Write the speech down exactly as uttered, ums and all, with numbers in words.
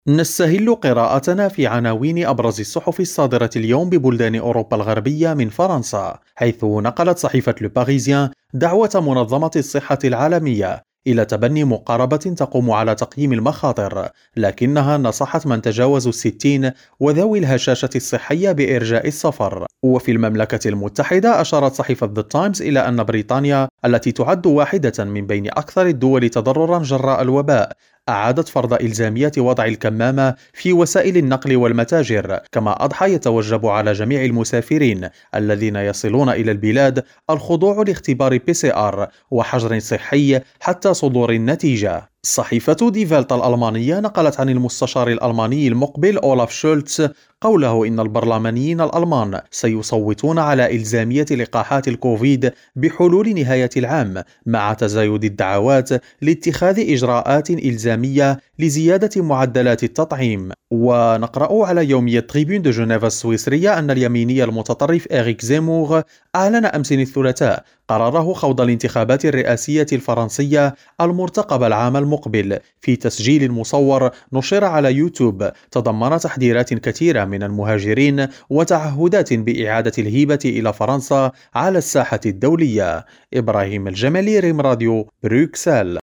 نستهل قراءتنا في عناوين أبرز الصحف الصادرة اليوم ببلدان أوروبا الغربية من فرنسا، حيث نقلت صحيفة لو باريزيان دعوة منظمة الصحة العالمية إلى تبني مقاربة تقوم على تقييم المخاطر، لكنها نصحت من تجاوزوا الستين وذوي الهشاشة الصحية بإرجاء السفر. وفي المملكة المتحدة أشارت صحيفة ذا تايمز إلى أن بريطانيا التي تعد واحدة من بين أكثر الدول تضررا جراء الوباء أعادت فرض إلزامية وضع الكمامة في وسائل النقل والمتاجر، كما أضحى يتوجب على جميع المسافرين الذين يصلون إلى البلاد الخضوع لاختبار بي سي آر وحجر صحي حتى صدور النتيجة. صحيفة دي فيلت الألمانية نقلت عن المستشار الألماني المقبل أولاف شولتز قوله إن البرلمانيين الألمان سيصوتون على إلزامية لقاحات الكوفيد بحلول نهاية العام، مع تزايد الدعوات لاتخاذ إجراءات إلزامية لزيادة معدلات التطعيم. ونقرأ على يومية تريبون دو جنيف السويسرية أن اليميني المتطرف إريك زيمور أعلن أمس الثلاثاء قراره خوض الانتخابات الرئاسية الفرنسية المرتقبة العام المقبل في تسجيل مصور نشر على يوتيوب تضمن تحذيرات كثيرة من المهاجرين وتعهدات بإعادة الهيبة إلى فرنسا على الساحة الدولية. إبراهيم الجمالي، ريم راديو، بروكسل.